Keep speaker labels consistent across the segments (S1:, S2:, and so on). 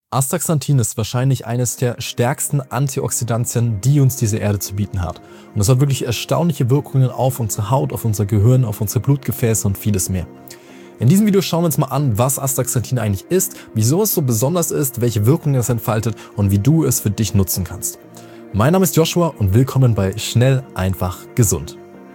S1: Astaxanthin ist wahrscheinlich eines der stärksten Antioxidantien, die uns diese Erde zu bieten hat. Und es hat wirklich erstaunliche Wirkungen auf unsere Haut, auf unser Gehirn, auf unsere Blutgefäße und vieles mehr. In diesem Video schauen wir uns mal an, was Astaxanthin eigentlich ist, wieso es so besonders ist, welche Wirkungen es entfaltet und wie du es für dich nutzen kannst. Mein Name ist Joshua und willkommen bei Schnell, einfach, gesund.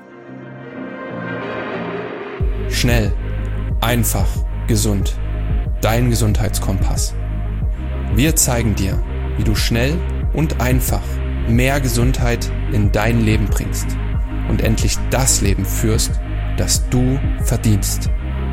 S2: Schnell, einfach, gesund. Dein Gesundheitskompass. Wir zeigen dir, wie du schnell und einfach mehr Gesundheit in dein Leben bringst und endlich das Leben führst, das du verdienst.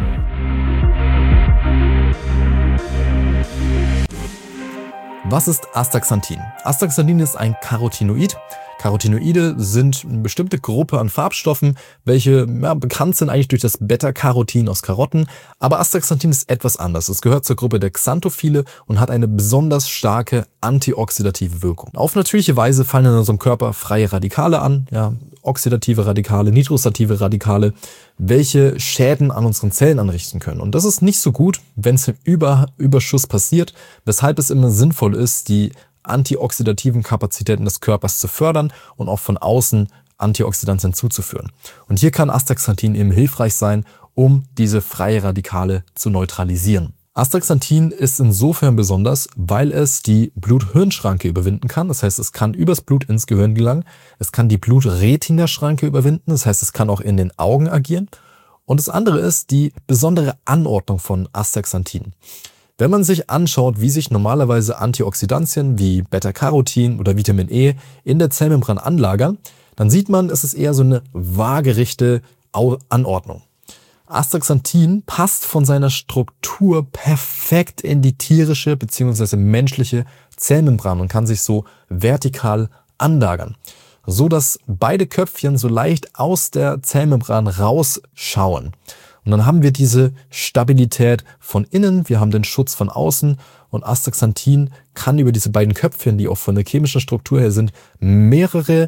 S1: Was ist Astaxanthin? Astaxanthin ist ein Carotinoid. Carotinoide sind eine bestimmte Gruppe an Farbstoffen, welche bekannt sind eigentlich durch das Beta-Carotin aus Karotten. Aber Astaxanthin ist etwas anders. Es gehört zur Gruppe der Xanthophile und hat eine besonders starke antioxidative Wirkung. Auf natürliche Weise fallen in unserem Körper freie Radikale an, oxidative Radikale, nitrosative Radikale, welche Schäden an unseren Zellen anrichten können. Und das ist nicht so gut, wenn es im Überschuss passiert, weshalb es immer sinnvoll ist, die antioxidativen Kapazitäten des Körpers zu fördern und auch von außen Antioxidantien zuzuführen. Und hier kann Astaxanthin eben hilfreich sein, um diese freie Radikale zu neutralisieren. Astaxanthin ist insofern besonders, weil es die Blut-Hirn-Schranke überwinden kann. Das heißt, es kann übers Blut ins Gehirn gelangen. Es kann die Blut-Retina-Schranke überwinden. Das heißt, es kann auch in den Augen agieren. Und das andere ist die besondere Anordnung von Astaxanthin. Wenn man sich anschaut, wie sich normalerweise Antioxidantien wie Beta-Carotin oder Vitamin E in der Zellmembran anlagern, dann sieht man, es ist eher so eine waagerechte Anordnung. Astaxanthin passt von seiner Struktur perfekt in die tierische bzw. menschliche Zellmembran und kann sich so vertikal anlagern, so dass beide Köpfchen so leicht aus der Zellmembran rausschauen. Und dann haben wir diese Stabilität von innen, wir haben den Schutz von außen und Astaxanthin kann über diese beiden Köpfchen, die auch von der chemischen Struktur her sind, mehrere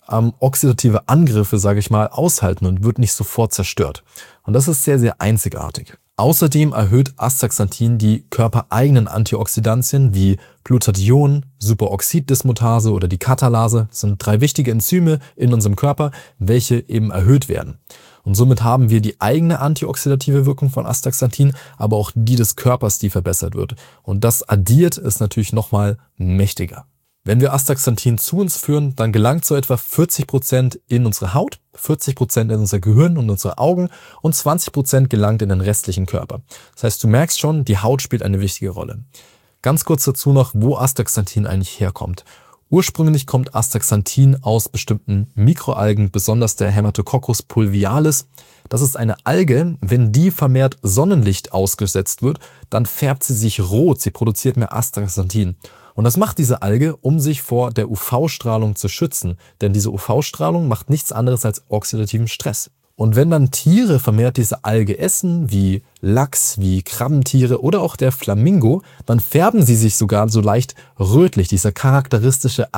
S1: oxidative Angriffe, sage ich mal, aushalten und wird nicht sofort zerstört. Und das ist sehr, sehr einzigartig. Außerdem erhöht Astaxanthin die körpereigenen Antioxidantien wie Glutathion, Superoxiddismutase oder die Katalase. Das sind 3 wichtige Enzyme in unserem Körper, welche eben erhöht werden. Und somit haben wir die eigene antioxidative Wirkung von Astaxanthin, aber auch die des Körpers, die verbessert wird. Und das addiert ist natürlich nochmal mächtiger. Wenn wir Astaxanthin zu uns führen, dann gelangt so etwa 40% in unsere Haut, 40% in unser Gehirn und unsere Augen und 20% gelangt in den restlichen Körper. Das heißt, du merkst schon, die Haut spielt eine wichtige Rolle. Ganz kurz dazu noch, wo Astaxanthin eigentlich herkommt. Ursprünglich kommt Astaxanthin aus bestimmten Mikroalgen, besonders der Haematococcus pulvialis. Das ist eine Alge, wenn die vermehrt Sonnenlicht ausgesetzt wird, dann färbt sie sich rot, sie produziert mehr Astaxanthin. Und das macht diese Alge, um sich vor der UV-Strahlung zu schützen, denn diese UV-Strahlung macht nichts anderes als oxidativen Stress. Und wenn dann Tiere vermehrt diese Alge essen, wie Lachs, wie Krabbentiere oder auch der Flamingo, dann färben sie sich sogar so leicht rötlich, dieser charakteristische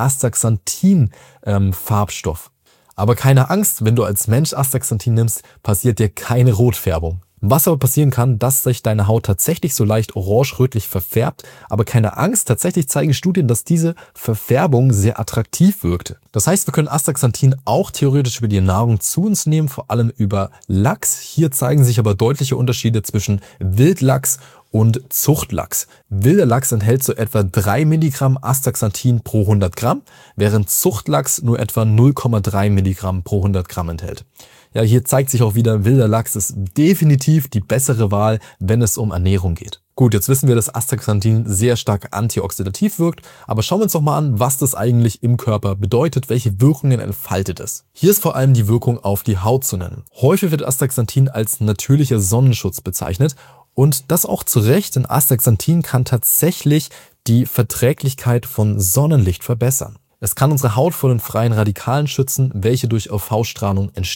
S1: Astaxanthin-Farbstoff. Aber keine Angst, wenn du als Mensch Astaxanthin nimmst, passiert dir keine Rotfärbung. Was aber passieren kann, dass sich deine Haut tatsächlich so leicht orange-rötlich verfärbt, aber keine Angst, tatsächlich zeigen Studien, dass diese Verfärbung sehr attraktiv wirkte. Das heißt, wir können Astaxanthin auch theoretisch über die Nahrung zu uns nehmen, vor allem über Lachs. Hier zeigen sich aber deutliche Unterschiede zwischen Wildlachs und Zuchtlachs. Wilder Lachs enthält so etwa 3 Milligramm Astaxanthin pro 100 Gramm, während Zuchtlachs nur etwa 0,3 Milligramm pro 100 Gramm enthält. Ja, hier zeigt sich auch wieder, wilder Lachs ist definitiv die bessere Wahl, wenn es um Ernährung geht. Gut, jetzt wissen wir, dass Astaxanthin sehr stark antioxidativ wirkt, aber schauen wir uns doch mal an, was das eigentlich im Körper bedeutet, welche Wirkungen entfaltet es. Hier ist vor allem die Wirkung auf die Haut zu nennen. Häufig wird Astaxanthin als natürlicher Sonnenschutz bezeichnet und das auch zu Recht, denn Astaxanthin kann tatsächlich die Verträglichkeit von Sonnenlicht verbessern. Es kann unsere Haut vor den freien Radikalen schützen, welche durch UV-Strahlung entstehen.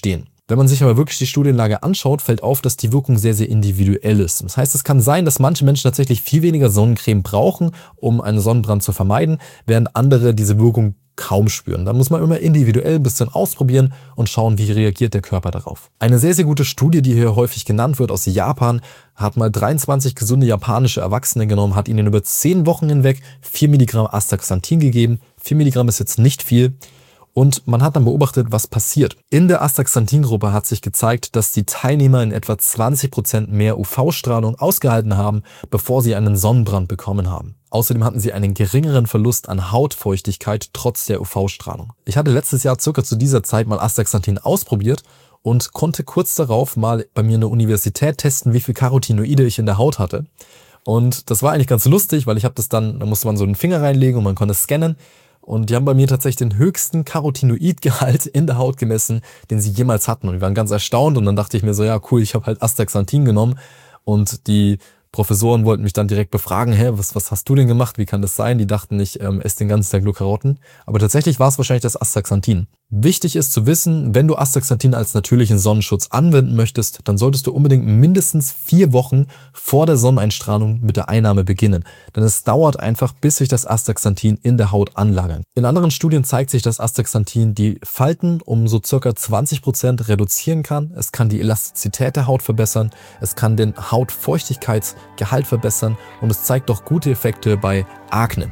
S1: Wenn man sich aber wirklich die Studienlage anschaut, fällt auf, dass die Wirkung sehr, sehr individuell ist. Das heißt, es kann sein, dass manche Menschen tatsächlich viel weniger Sonnencreme brauchen, um einen Sonnenbrand zu vermeiden, während andere diese Wirkung kaum spüren. Da muss man immer individuell ein bisschen ausprobieren und schauen, wie reagiert der Körper darauf. Eine sehr, sehr gute Studie, die hier häufig genannt wird, aus Japan, hat mal 23 gesunde japanische Erwachsene genommen, hat ihnen über 10 Wochen hinweg 4 Milligramm Astaxanthin gegeben. 4 Milligramm ist jetzt nicht viel. Und man hat dann beobachtet, was passiert. In der Astaxanthin-Gruppe hat sich gezeigt, dass die Teilnehmer in etwa 20% mehr UV-Strahlung ausgehalten haben, bevor sie einen Sonnenbrand bekommen haben. Außerdem hatten sie einen geringeren Verlust an Hautfeuchtigkeit trotz der UV-Strahlung. Ich hatte letztes Jahr circa zu dieser Zeit mal Astaxanthin ausprobiert und konnte kurz darauf mal bei mir in der Universität testen, wie viel Carotinoide ich in der Haut hatte. Und das war eigentlich ganz lustig, weil da musste man so einen Finger reinlegen und man konnte scannen. Und die haben bei mir tatsächlich den höchsten Carotinoidgehalt in der Haut gemessen, den sie jemals hatten. Und die waren ganz erstaunt und dann dachte ich mir so, ja cool, ich habe halt Astaxanthin genommen. Und die Professoren wollten mich dann direkt befragen, was hast du denn gemacht, wie kann das sein? Die dachten, ich esse den ganzen Tag nur Karotten. Aber tatsächlich war es wahrscheinlich das Astaxanthin. Wichtig ist zu wissen, wenn du Astaxanthin als natürlichen Sonnenschutz anwenden möchtest, dann solltest du unbedingt mindestens 4 Wochen vor der Sonneneinstrahlung mit der Einnahme beginnen. Denn es dauert einfach, bis sich das Astaxanthin in der Haut anlagert. In anderen Studien zeigt sich, dass Astaxanthin die Falten um so circa 20% reduzieren kann. Es kann die Elastizität der Haut verbessern, es kann den Hautfeuchtigkeitsgehalt verbessern und es zeigt auch gute Effekte bei Akne.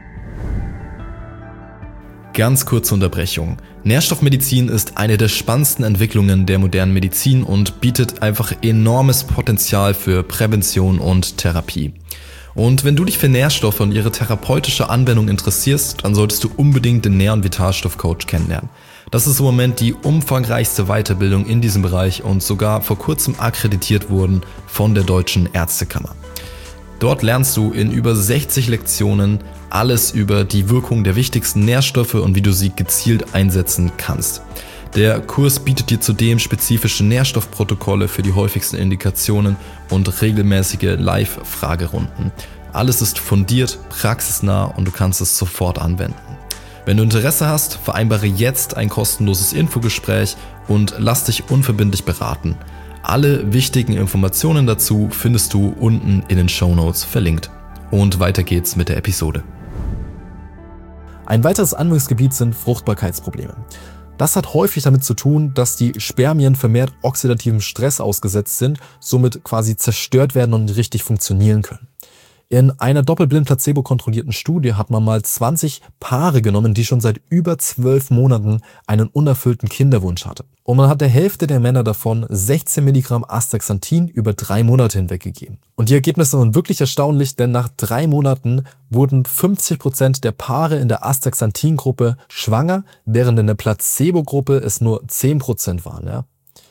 S1: Ganz kurze Unterbrechung. Nährstoffmedizin ist eine der spannendsten Entwicklungen der modernen Medizin und bietet einfach enormes Potenzial für Prävention und Therapie. Und wenn du dich für Nährstoffe und ihre therapeutische Anwendung interessierst, dann solltest du unbedingt den Nähr- und Vitalstoff-Coach kennenlernen. Das ist im Moment die umfangreichste Weiterbildung in diesem Bereich und sogar vor kurzem akkreditiert worden von der Deutschen Ärztekammer. Dort lernst du in über 60 Lektionen alles über die Wirkung der wichtigsten Nährstoffe und wie du sie gezielt einsetzen kannst. Der Kurs bietet dir zudem spezifische Nährstoffprotokolle für die häufigsten Indikationen und regelmäßige Live-Fragerunden. Alles ist fundiert, praxisnah und du kannst es sofort anwenden. Wenn du Interesse hast, vereinbare jetzt ein kostenloses Infogespräch und lass dich unverbindlich beraten. Alle wichtigen Informationen dazu findest du unten in den Shownotes verlinkt. Und weiter geht's mit der Episode. Ein weiteres Anwendungsgebiet sind Fruchtbarkeitsprobleme. Das hat häufig damit zu tun, dass die Spermien vermehrt oxidativem Stress ausgesetzt sind, somit quasi zerstört werden und nicht richtig funktionieren können. In einer doppelblind placebo-kontrollierten Studie hat man mal 20 Paare genommen, die schon seit über 12 Monaten einen unerfüllten Kinderwunsch hatte. Und man hat der Hälfte der Männer davon 16 Milligramm Astaxanthin über 3 Monate hinweg gegeben. Und die Ergebnisse waren wirklich erstaunlich, denn nach 3 Monaten wurden 50% der Paare in der Astaxanthin-Gruppe schwanger, während in der Placebo-Gruppe es nur 10% waren. Ja?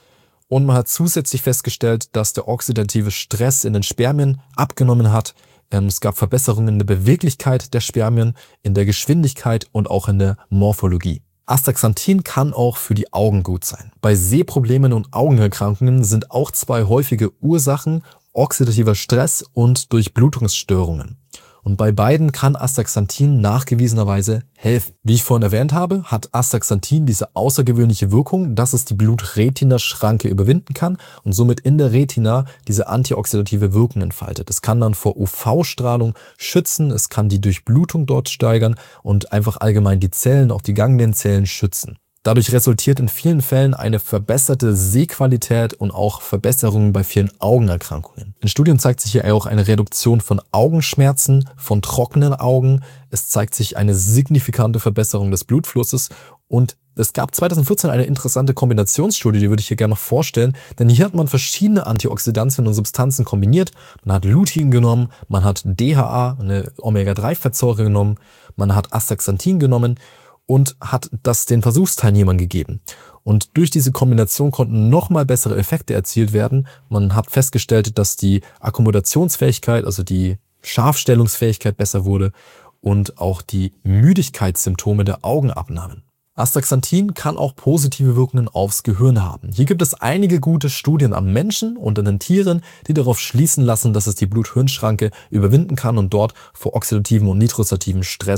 S1: Und man hat zusätzlich festgestellt, dass der oxidative Stress in den Spermien abgenommen hat. Es gab Verbesserungen in der Beweglichkeit der Spermien, in der Geschwindigkeit und auch in der Morphologie. Astaxanthin kann auch für die Augen gut sein. Bei Sehproblemen und Augenerkrankungen sind auch 2 häufige Ursachen oxidativer Stress und Durchblutungsstörungen. Und bei beiden kann Astaxanthin nachgewiesenerweise helfen. Wie ich vorhin erwähnt habe, hat Astaxanthin diese außergewöhnliche Wirkung, dass es die Blut-Retina-Schranke überwinden kann und somit in der Retina diese antioxidative Wirkung entfaltet. Es kann dann vor UV-Strahlung schützen, es kann die Durchblutung dort steigern und einfach allgemein die Zellen, auch die Ganglienzellen schützen. Dadurch resultiert in vielen Fällen eine verbesserte Sehqualität und auch Verbesserungen bei vielen Augenerkrankungen. In Studien zeigt sich hier auch eine Reduktion von Augenschmerzen, von trockenen Augen. Es zeigt sich eine signifikante Verbesserung des Blutflusses und es gab 2014 eine interessante Kombinationsstudie, die würde ich hier gerne noch vorstellen, denn hier hat man verschiedene Antioxidantien und Substanzen kombiniert. Man hat Lutein genommen, man hat DHA, eine Omega-3-Fettsäure genommen, man hat Astaxanthin genommen und hat das den Versuchsteilnehmern gegeben. Und durch diese Kombination konnten nochmal bessere Effekte erzielt werden. Man hat festgestellt, dass die Akkommodationsfähigkeit, also die Scharfstellungsfähigkeit besser wurde und auch die Müdigkeitssymptome der Augen abnahmen. Astaxanthin kann auch positive Wirkungen aufs Gehirn haben. Hier gibt es einige gute Studien am Menschen und an den Tieren, die darauf schließen lassen, dass es die Blut-Hirn-Schranke überwinden kann und dort vor oxidativen und nitrosativen Stress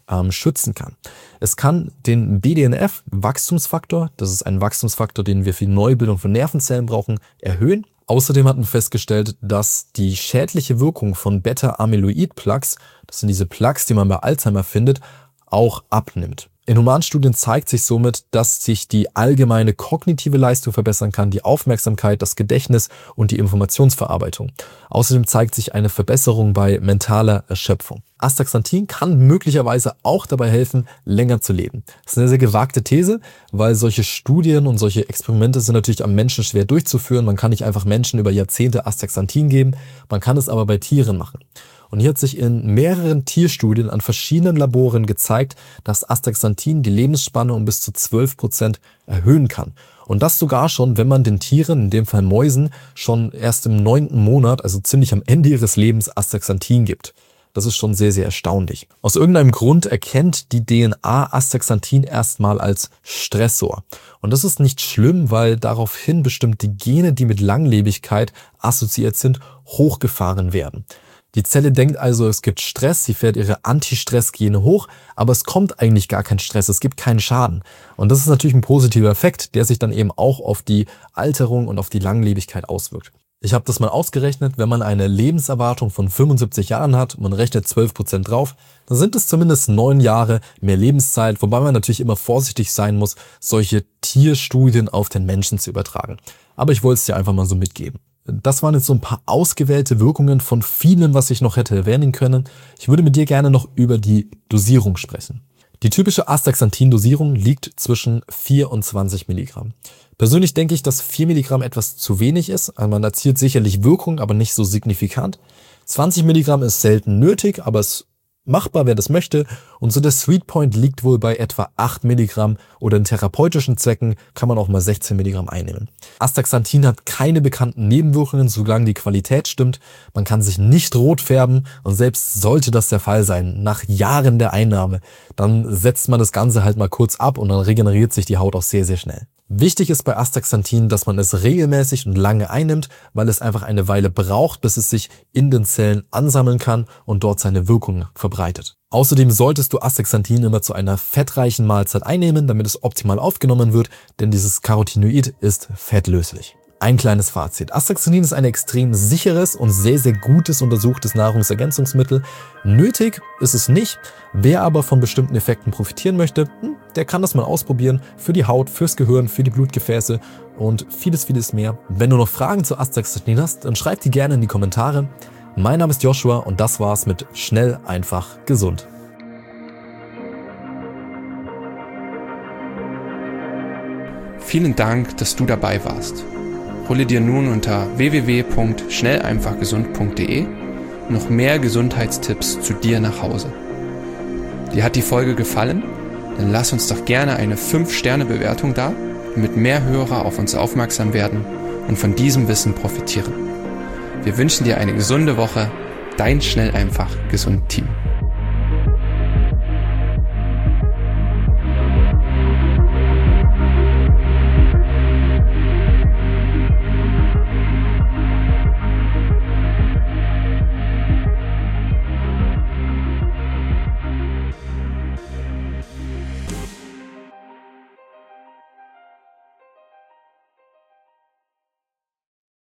S1: schützen kann. Es kann den BDNF-Wachstumsfaktor, das ist ein Wachstumsfaktor, den wir für die Neubildung von Nervenzellen brauchen, erhöhen. Außerdem hat man festgestellt, dass die schädliche Wirkung von Beta-Amyloid-Plaques, das sind diese Plaques, die man bei Alzheimer findet, auch abnimmt. In Humanstudien zeigt sich somit, dass sich die allgemeine kognitive Leistung verbessern kann, die Aufmerksamkeit, das Gedächtnis und die Informationsverarbeitung. Außerdem zeigt sich eine Verbesserung bei mentaler Erschöpfung. Astaxanthin kann möglicherweise auch dabei helfen, länger zu leben. Das ist eine sehr gewagte These, weil solche Studien und solche Experimente sind natürlich am Menschen schwer durchzuführen. Man kann nicht einfach Menschen über Jahrzehnte Astaxanthin geben, man kann es aber bei Tieren machen. Und hier hat sich in mehreren Tierstudien an verschiedenen Laboren gezeigt, dass Astaxanthin die Lebensspanne um bis zu 12% erhöhen kann. Und das sogar schon, wenn man den Tieren, in dem Fall Mäusen, schon erst im 9. Monat, also ziemlich am Ende ihres Lebens, Astaxanthin gibt. Das ist schon sehr, sehr erstaunlich. Aus irgendeinem Grund erkennt die DNA Astaxanthin erstmal als Stressor. Und das ist nicht schlimm, weil daraufhin bestimmte Gene, die mit Langlebigkeit assoziiert sind, hochgefahren werden. Die Zelle denkt also, es gibt Stress, sie fährt ihre Anti-Stress-Gene hoch, aber es kommt eigentlich gar kein Stress, es gibt keinen Schaden. Und das ist natürlich ein positiver Effekt, der sich dann eben auch auf die Alterung und auf die Langlebigkeit auswirkt. Ich habe das mal ausgerechnet, wenn man eine Lebenserwartung von 75 Jahren hat, man rechnet 12% drauf, dann sind es zumindest 9 Jahre mehr Lebenszeit, wobei man natürlich immer vorsichtig sein muss, solche Tierstudien auf den Menschen zu übertragen. Aber ich wollte es dir einfach mal so mitgeben. Das waren jetzt so ein paar ausgewählte Wirkungen von vielen, was ich noch hätte erwähnen können. Ich würde mit dir gerne noch über die Dosierung sprechen. Die typische Astaxanthin-Dosierung liegt zwischen 4 und 20 Milligramm. Persönlich denke ich, dass 4 Milligramm etwas zu wenig ist. Also man erzielt sicherlich Wirkung, aber nicht so signifikant. 20 Milligramm ist selten nötig, aber es ist machbar, wer das möchte. Und so der Sweet Point liegt wohl bei etwa 8 Milligramm oder in therapeutischen Zwecken kann man auch mal 16 Milligramm einnehmen. Astaxanthin hat keine bekannten Nebenwirkungen, solange die Qualität stimmt. Man kann sich nicht rot färben und selbst sollte das der Fall sein, nach Jahren der Einnahme, dann setzt man das Ganze halt mal kurz ab und dann regeneriert sich die Haut auch sehr, sehr schnell. Wichtig ist bei Astaxanthin, dass man es regelmäßig und lange einnimmt, weil es einfach eine Weile braucht, bis es sich in den Zellen ansammeln kann und dort seine Wirkung verbreitet. Außerdem solltest du Astaxanthin immer zu einer fettreichen Mahlzeit einnehmen, damit es optimal aufgenommen wird, denn dieses Carotinoid ist fettlöslich. Ein kleines Fazit. Astaxanthin ist ein extrem sicheres und sehr, sehr gutes untersuchtes Nahrungsergänzungsmittel. Nötig ist es nicht. Wer aber von bestimmten Effekten profitieren möchte, der kann das mal ausprobieren. Für die Haut, fürs Gehirn, für die Blutgefäße und vieles, vieles mehr. Wenn du noch Fragen zu Astaxanthin hast, dann schreib die gerne in die Kommentare. Mein Name ist Joshua und das war's mit Schnell, einfach, gesund.
S2: Vielen Dank, dass du dabei warst. Hole dir nun unter www.schnelleinfachgesund.de noch mehr Gesundheitstipps zu dir nach Hause. Dir hat die Folge gefallen? Dann lass uns doch gerne eine 5-Sterne-Bewertung da, damit mehr Hörer auf uns aufmerksam werden und von diesem Wissen profitieren. Wir wünschen dir eine gesunde Woche, dein Schnell einfach gesund Team.